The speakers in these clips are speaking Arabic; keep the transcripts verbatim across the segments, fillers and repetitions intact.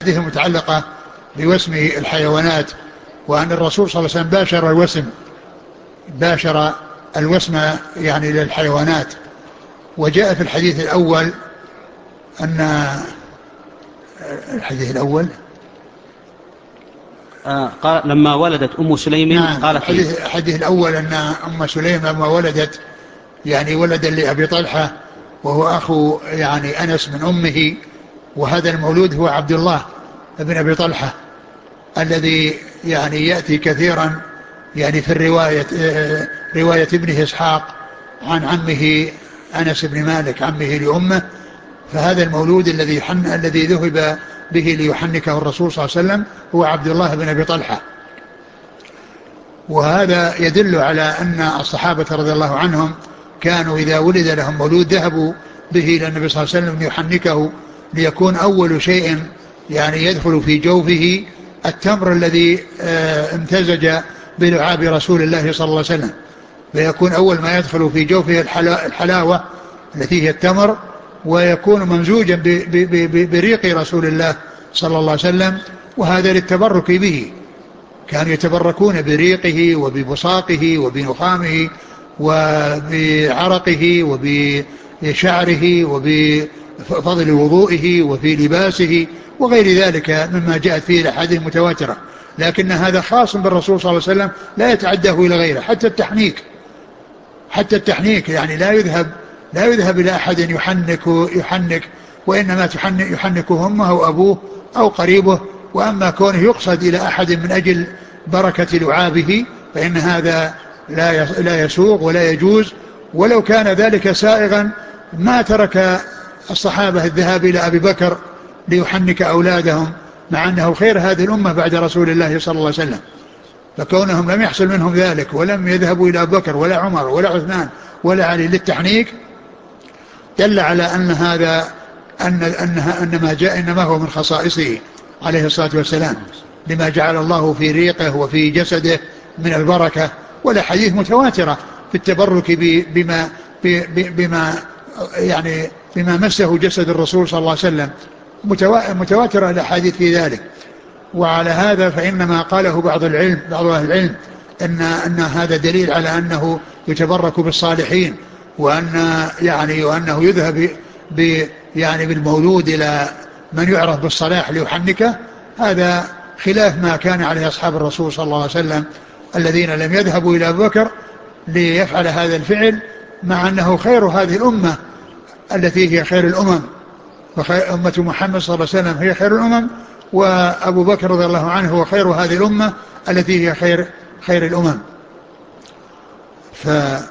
هذه المتعلقة بوسم الحيوانات، وأن الرسول صلى الله عليه وسلم باشر الوسم باشر الوسم يعني للحيوانات. وجاء في الحديث الأول أن الحديث الأول آه قال لما ولدت أم سليم نعم قالت لي الحديث, الحديث الأول أن أم سليم لما ولدت يعني ولدا لأبي طلحة وهو أخو يعني أنس من أمه، وهذا المولود هو عبد الله ابن أبي طلحة الذي يعني يأتي كثيرا يعني في الرواية رواية ابنه إسحاق عن عمه أنس بن مالك عمه لأمه. فهذا المولود الذي حن الذي ذهب به ليحنكه الرسول صلى الله عليه وسلم هو عبد الله بن أبي طلحة. وهذا يدل على أن الصحابة رضي الله عنهم كانوا إذا ولد لهم مولود ذهبوا به إلى النبي صلى الله عليه وسلم ليحنكه، ليكون أول شيء يعني يدخل في جوفه التمر الذي امتزج بلعاب رسول الله صلى الله عليه وسلم، فيكون أول ما يدخل في جوفه الحلاوة التي هي التمر، ويكون ممزوجا بريق رسول الله صلى الله عليه وسلم، وهذا للتبرك به. كانوا يتبركون بريقه وببصاقه وبنخامه وبعرقه وبشعره وبفضل وضوئه وفي لباسه وغير ذلك مما جاءت فيه الأحاديث المتواترة. لكن هذا خاص بالرسول صلى الله عليه وسلم لا يتعداه إلى غيره. حتى التحنيك حتى التحنيك يعني لا يذهب لا يذهب إلى أحد يحنك يحنك وإنما يحنكه أمه أو أبوه أو قريبه. وأما كونه يقصد إلى أحد من أجل بركة لعابه فإن هذا لا لا يسوغ ولا يجوز. ولو كان ذلك سائغا ما ترك الصحابة الذهاب إلى أبي بكر ليحنك أولادهم، مع أنه خير هذه الأمة بعد رسول الله صلى الله عليه وسلم. فكونهم لم يحصل منهم ذلك ولم يذهبوا إلى أبي بكر ولا عمر ولا عثمان ولا علي للتحنيك دل على أن هذا أن, أن, أن ما جاء إنما هو من خصائصه عليه الصلاة والسلام، لما جعل الله في ريقه وفي جسده من البركة. والحديث متواترة في التبرك بما, بما يعني بما مسه جسد الرسول صلى الله عليه وسلم، متواترة الأحاديث في ذلك. وعلى هذا فإنما قاله بعض العلم بعض أهل العلم أن, أن هذا دليل على أنه يتبرك بالصالحين، وأن يعني وأنه يذهب ب يعني بالمولود إلى من يعرف بالصلاح ليحنكه. هذا خلاف ما كان عليه أصحاب الرسول صلى الله عليه وسلم الذين لم يذهبوا إلى أبي بكر ليفعل هذا الفعل، مع أنه خير هذه الأمة التي هي خير الأمم، وخير أمة محمد صلى الله عليه وسلم هي خير الأمم، وأبو بكر رضي الله عنه هو خير هذه الأمة التي هي خير خير الأمم. ف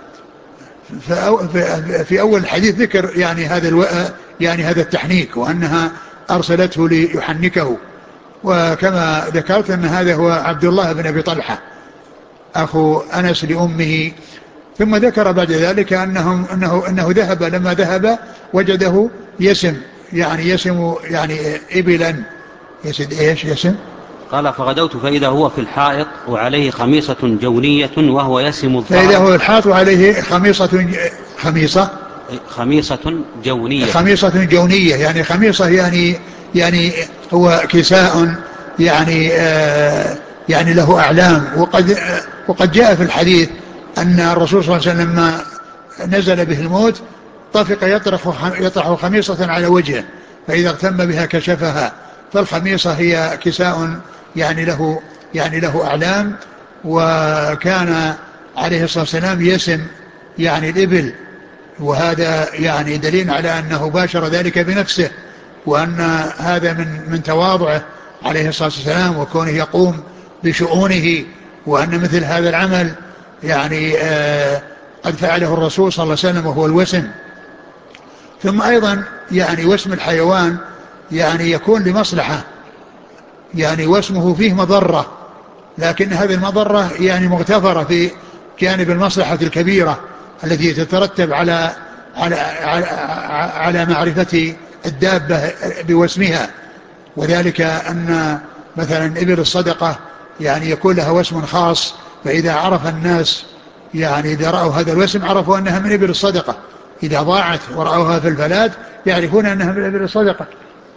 في أول الحديث ذكر يعني هذا الو... يعني هذا التحنيك وأنها أرسلته ليحنكه. وكما ذكرت أن هذا هو عبد الله بن أبي طلحة أخو أنس لأمه. ثم ذكر بعد ذلك أنهم أنه أنه ذهب لما ذهب وجده يسم يعني يسم يعني إبلا يسد إيش يسم. قال فغدوت فإذا هو في الحائط وعليه خميصة جونية وهو يسم الظهر. فإذا هو الحائط وعليه خميصة خميصة خميصة جونية خميصة جونية يعني خميصة يعني يعني هو كساء يعني آه يعني له أعلام. وقد آه وقد جاء في الحديث أن الرسول صلى الله عليه وسلم لما نزل به الموت طفق يطرح يطرح خميصة على وجهه، فإذا اغتم بها كشفها. فالخميصة هي كساء يعني له يعني له أعلام. وكان عليه الصلاة والسلام يسم يعني الإبل، وهذا يعني دليل على أنه باشر ذلك بنفسه، وأن هذا من من تواضعه عليه الصلاة والسلام وكونه يقوم بشؤونه، وأن مثل هذا العمل يعني آه قد فعله الرسول صلى الله عليه وسلم وهو الوسم. ثم أيضا يعني وسم الحيوان يعني يكون لمصلحة، يعني وسمه فيه مضرة، لكن هذه المضرة يعني مغتفرة في جانب المصلحة الكبيرة التي تترتب على على على, على معرفة الدابة بوسمها. وذلك أن مثلا إبل الصدقة يعني يكون لها وسم خاص، فإذا عرف الناس يعني إذا رأوا هذا الوسم عرفوا أنها من إبل الصدقة، إذا ضاعت ورأوها في الفلات يعرفون أنها من إبل الصدقة.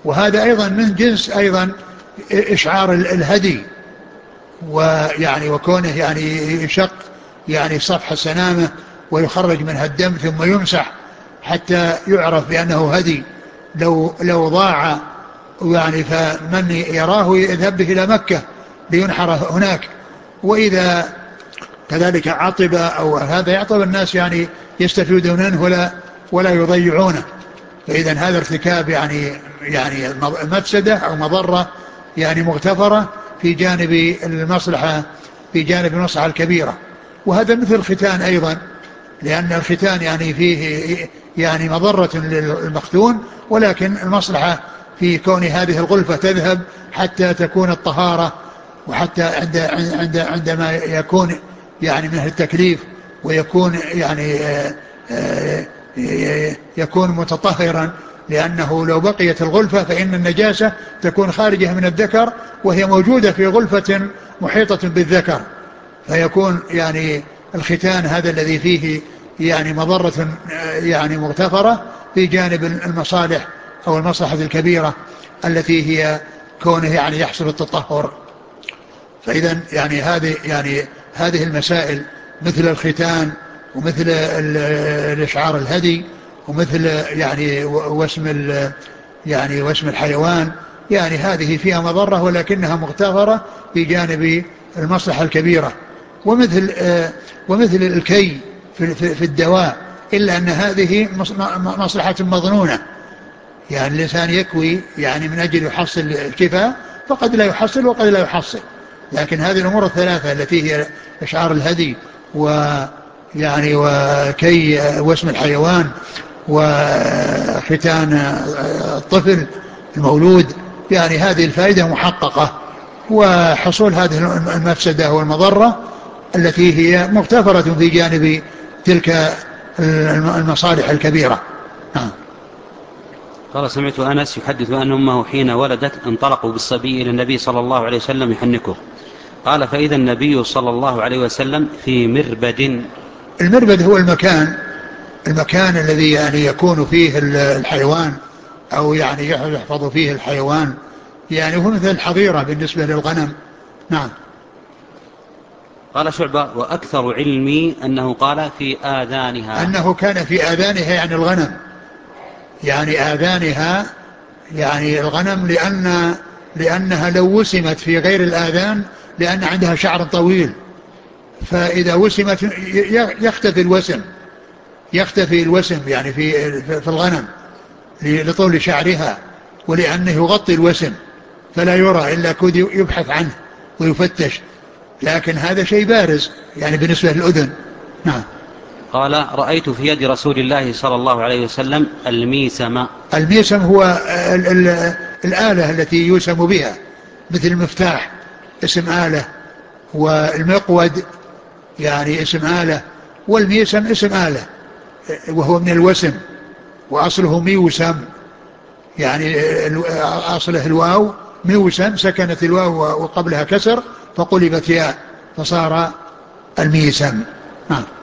وهذا أيضا من جنس أيضا إشعار الهدي، ويعني وكونه يعني يشق يعني صفح السنامة ويخرج منها الدم ثم يمسح حتى يعرف بأنه هدي. لو لو ضاع يعني فمن يراه يذهب به إلى مكة لينحر هناك. وإذا كذلك عطب أو هذا يعطب الناس يعني يستفيدون منه ولا ولا يضيعونه. فإذا هذا ارتكاب يعني يعني مفسدة أو مضرة يعني مغتفرة في جانب المصلحة في جانب المصلحة الكبيرة. وهذا مثل الختان أيضا، لأن الختان يعني فيه يعني مضرة للمختون، ولكن المصلحة في كون هذه الغلفة تذهب حتى تكون الطهارة، وحتى عند عند عندما يكون يعني من التكليف ويكون يعني يكون متطهرا، لأنه لو بقيت الغلفة فإن النجاسة تكون خارجة من الذكر وهي موجودة في غلفة محيطة بالذكر، فيكون يعني الختان هذا الذي فيه يعني مضرة يعني مغتفرة في جانب المصالح أو المصلحة الكبيرة التي هي كونه يعني يحصل التطهر. فإذا يعني هذه يعني هذه المسائل مثل الختان ومثل الإشعار الهدي ومثل يعني واسم يعني واسم الحيوان، يعني هذه فيها مضرة ولكنها مغتفرة في جانب المصلحة الكبيرة. ومثل ومثل الكي في, في, في الدواء، إلا أن هذه مصلحة مظنونة، يعني الإنسان يكوي يعني من أجل يحصل الكفاء، فقد لا يحصل وقد لا يحصل. لكن هذه الأمور الثلاثة التي هي إشعار الهدي ويعني وكي واسم الحيوان وختان الطفل المولود، يعني هذه الفائدة محققة، وحصول هذه المفسدة والمضرة التي هي مغتفرة في جانب تلك المصالح الكبيرة. آه. قال: سمعت أنس يحدث أن أمه حين ولدت انطلقوا بالصبي إلى النبي صلى الله عليه وسلم يحنكه. قال: فإذا النبي صلى الله عليه وسلم في مربد. المربد هو المكان المكان الذي يعني يكون فيه الحيوان أو يعني يحفظ فيه الحيوان، يعني هو مثل الحظيرة بالنسبة للغنم. نعم. قال شعبة: وأكثر علمي أنه قال في آذانها، أنه كان في آذانها يعني الغنم، يعني آذانها يعني الغنم، لأن لأنها لو وسمت في غير الآذان لأن عندها شعر طويل، فإذا وسمت يختفي الوسم يختفي الوسم يعني في في الغنم لطول شعرها، ولأنه يغطي الوسم فلا يرى إلا كود يبحث عنه ويفتش، لكن هذا شيء بارز يعني بالنسبة للأذن. نعم. قال: رأيت في يد رسول الله صلى الله عليه وسلم الميسم. الميسم هو ال ال الآلة التي يوسم بها، مثل المفتاح اسم آلة، والمقود يعني اسم آلة، والميسم اسم آلة وهو من الوسم، وأصله ميوسم، يعني أصله الواو ميوسم، سكنت الواو وقبلها كسر فقلبت ياء فصار الميسم. نعم.